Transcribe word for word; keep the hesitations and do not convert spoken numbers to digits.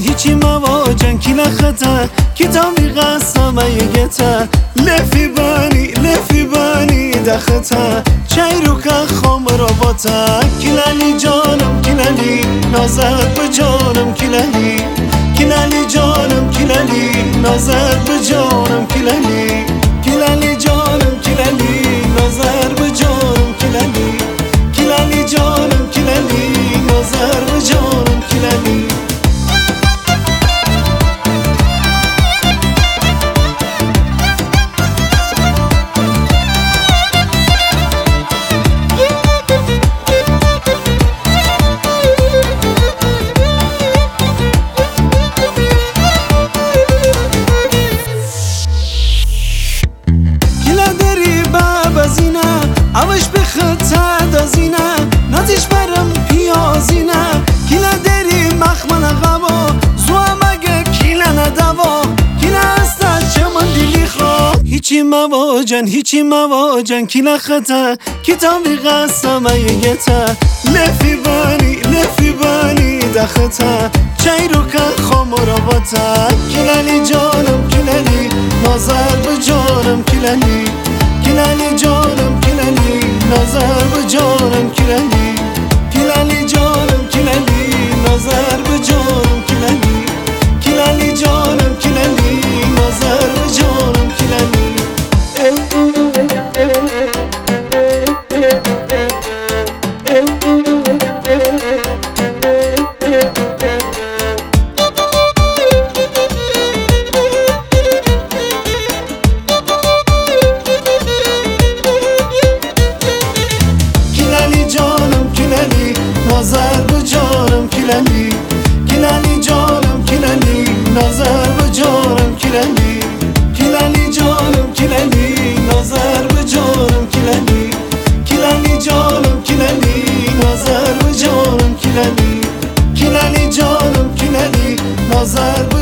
هیچی مواجن کی نخطا کتابی قسمه یگتا لفی بانی لفی بانی دختا چیرو که خام را باتا کلالی جانم کلالی نازر به جانم کلالی کلالی جانم کلالی نازر به جانم کلالی کلالی جانم کلالی نازر به جانم کلالی کلالی جانم کلالی نازر به جانم کلالی اوش به خطا دازینه نازش برم پیازینه کلا دری مخمن غوا زوا مگه کلا ندوا کلا استا چمن دیلی خوا هیچی مواجن هیچی مواجن کلا خطا کتابی قسمه یگتا لفی بانی لفی بانی دختا چیرو که خام را باتا کلالی جانم کلالی نازر به جانم کلالی کلالی جانم کلالی نظر به جانم کلالی کلالی جانم کلالی نظر به جانم کلالی کلالی جانم کلالی نظر به جانم کلالی نظر به جانم کلالی کلالی جانم کلالی نظر به جانم کلالی کلالی جانم کلالی نظر به جانم کلالی کلالی جانم کلالی نظر به جانم کلالی کلالی جانم کلالی نظر